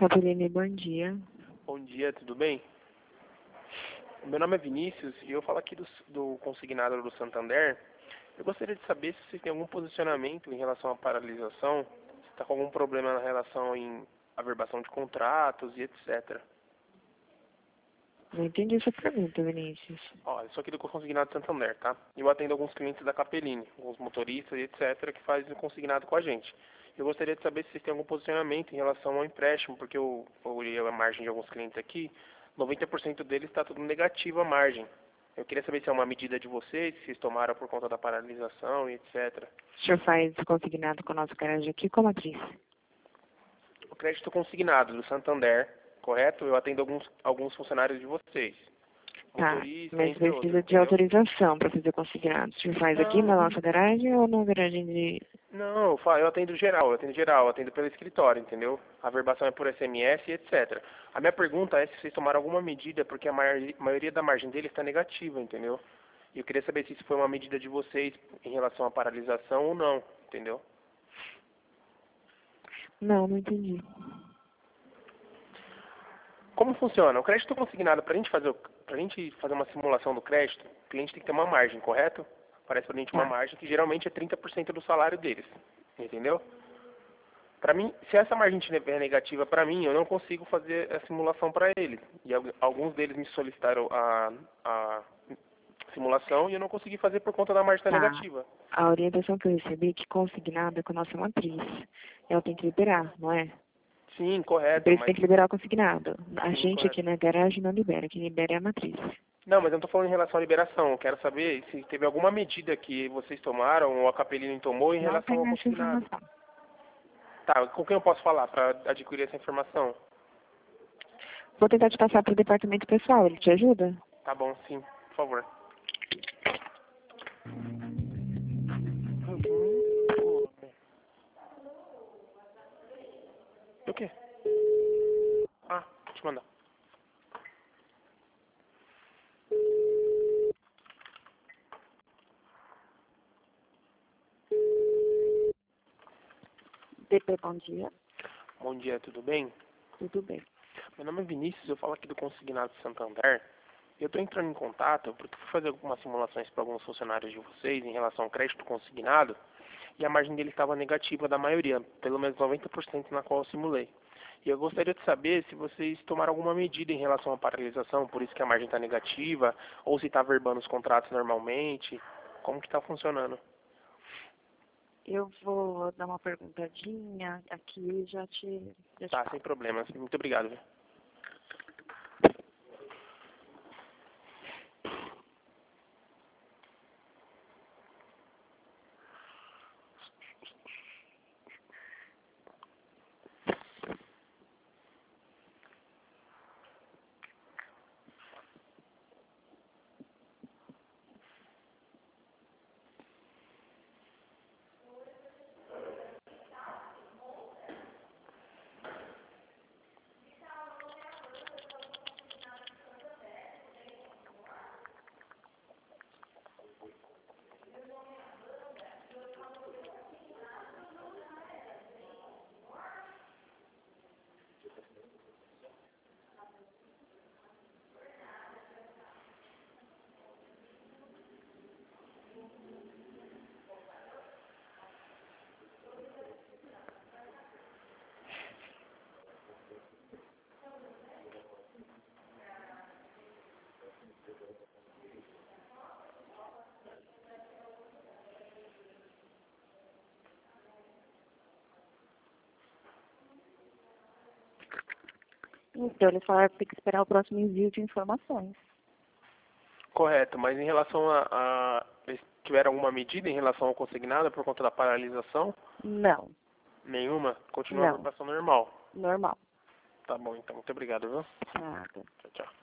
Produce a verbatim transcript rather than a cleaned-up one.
Capelini, bom dia. Bom dia, tudo bem? Meu nome é Vinícius e eu falo aqui do, do consignado do Santander. Eu gostaria de saber se você tem algum posicionamento em relação à paralisação, se está com algum problema na relação em averbação de contratos e etcétera. Não entendi essa pergunta, Vinícius. Ó, eu sou aqui do consignado do Santander, tá? Eu atendo alguns clientes da Capelini, alguns motoristas e etcétera, que fazem o consignado com a gente. Eu gostaria de saber se vocês têm algum posicionamento em relação ao empréstimo, porque eu olhei a margem de alguns clientes aqui, noventa por cento deles está tudo negativo a margem. Eu queria saber se é uma medida de vocês, se vocês tomaram por conta da paralisação e etcétera. O senhor faz consignado com a nossa garagem aqui como atriz? O crédito consignado do Santander, correto? Eu atendo alguns, alguns funcionários de vocês. Tá, Motorista, mas entre precisa outros, de entendeu? autorização para fazer consignado. O senhor faz aqui na Não, nossa garagem ou na garagem de... não, eu fa- eu atendo geral, eu atendo geral, eu atendo pelo escritório, entendeu? A averbação é por S M S e etcétera. A minha pergunta é se vocês tomaram alguma medida, porque a maior- maioria da margem dele está negativa, entendeu? E eu queria saber se isso foi uma medida de vocês em relação à paralisação ou não, entendeu? Não, não entendi. Como funciona? O crédito consignado, para a gente fazer o- pra gente fazer uma simulação do crédito, o cliente tem que ter uma margem, correto? Aparece para a gente uma Tá. margem que geralmente é trinta por cento do salário deles, entendeu? Para mim, se essa margem é negativa para mim, eu não consigo fazer a simulação para eles. E al- alguns deles me solicitaram a, a simulação e eu não consegui fazer por conta da margem estar Tá. negativa. A orientação que eu recebi é que consignado é com a nossa matriz. Ela tem que liberar, não é? Sim, Por correto, isso mas... tem que liberar o consignado. A Sim, gente correto. aqui na garagem não libera, quem libera é a matriz. Não, mas eu não estou falando em relação à liberação. Eu quero saber se teve alguma medida que vocês tomaram ou a Capelini tomou em Não relação tem ao essa consignado. informação. Tá, com quem eu posso falar para adquirir essa informação? Vou tentar te passar para o departamento pessoal, ele te ajuda? Tá bom, sim, por favor. O quê? Ah, deixa eu mandar. D P, bom dia. Bom dia, tudo bem? Tudo bem. Meu nome é Vinícius, eu falo aqui do Consignado Santander. Eu estou entrando em contato porque fui fazer algumas simulações para alguns funcionários de vocês em relação ao crédito consignado e a margem dele estava negativa da maioria, pelo menos noventa por cento na qual eu simulei. E eu gostaria de saber se vocês tomaram alguma medida em relação à paralisação, por isso que a margem está negativa, ou se está verbando os contratos normalmente, como que está funcionando? Eu vou dar uma perguntadinha aqui e já te, já te Tá, falo. sem problemas. Muito obrigado, viu? Então, ele falaram que tem que esperar o próximo envio de informações. Correto, mas em relação a, a... Eles tiveram alguma medida em relação ao consignado por conta da paralisação? Não, Nenhuma? Continua a não, averbação normal. normal. Tá bom, então. Muito obrigado, viu? Nada. Tchau, tchau.